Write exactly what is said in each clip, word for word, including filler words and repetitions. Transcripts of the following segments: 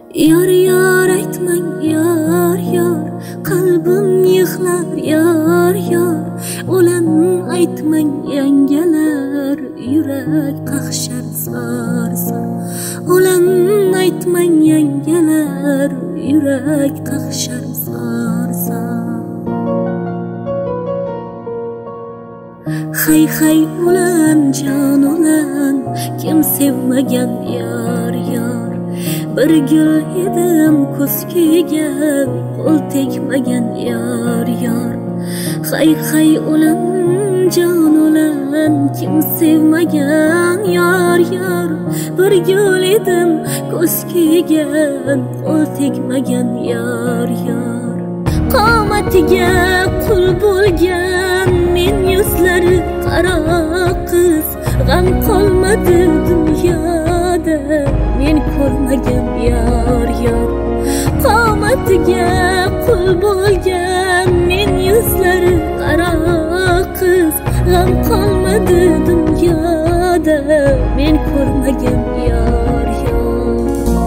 Yar yar aytmang yar yar, qalbim yig'lar yar yar. O'lan aytmang yangalar, yurak qaqshar sar sar. O'lan aytmang yangalar, yurak qaqshar sar sar. Hay hay o'lan jon o'lan, kim sevmagan yar yar. Bir gul edim ko'zkiga, qo'l tegmagan yar yar. Hay hay o'lan jon o'lan, kim sevmagan yar yar. Bir gul edim ko'zkiga, qo'l tegmagan yar yar. Qomatiga qul bo'lgan men yuzlari qaro qiz, g'am qolmadi dunyoda men ko'rmagan yar yar. Qomatiga qul bo'lgan men yuzlari qaro qiz, g'am qolmadi dunyoda men ko'rmagan yar yar.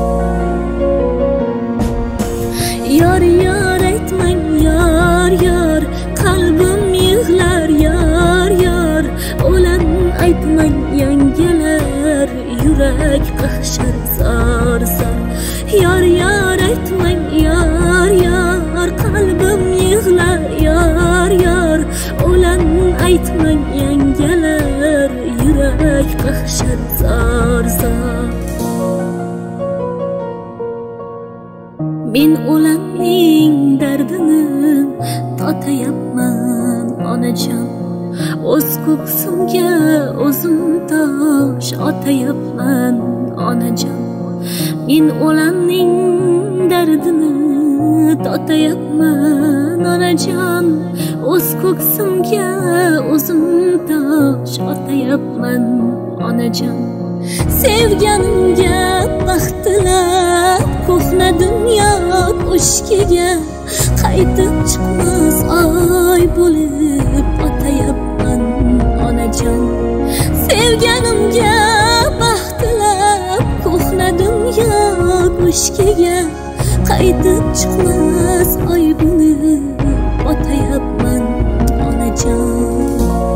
Yar yar aytmang yar yar, qalbim yig'lar yar yar. O'lan aytmang yangalar, yurak qaqshar sar sar. Yar yar aytmang yar yar, qalbim yig'lar yar yar. O'lan aytmang yangalar, yurak qaqshar sar sar. Men o'lanning dardini totayapman onajon. O'z ko'ksimga o'zim tosh otayapman onajon. Men o'lanning dardini totayapman onajon. O'z ko'ksimga o'zim tosh otayapman onajon. Sevganimga baxt tilab, ko'hna dunyo ko'shkiga qaytib chiqmas oy bo'lib otayapman onajon. Sevganimga baxt tilab, ko'hna dunyo ko'shkiga qaytib chiqmas oy bo'lib otayapman onajon.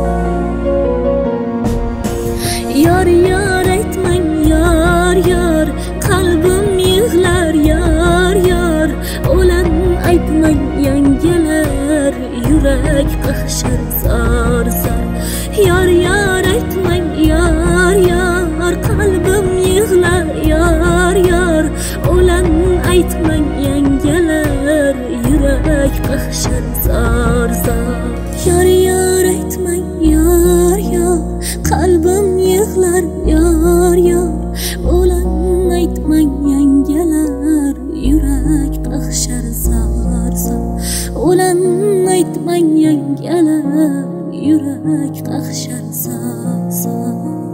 Yar yar aytmang yar yar, qalbim yig'lar yar yar. O'lan aytmang yangalar, yurak qaqshar sar sar. Yar yar aytmang yar yar, qalbim yig'lar yar yar. O'lan aytmang yangalar, yurak qaqshar sar sar. Yar yar aytmang yar yar, qalbim yig'lar yar yar. O'lan aytmang yangalar, yurak qaqshar sar sar. O'lan aytmang yangalar, yurak qaqshar sar sar.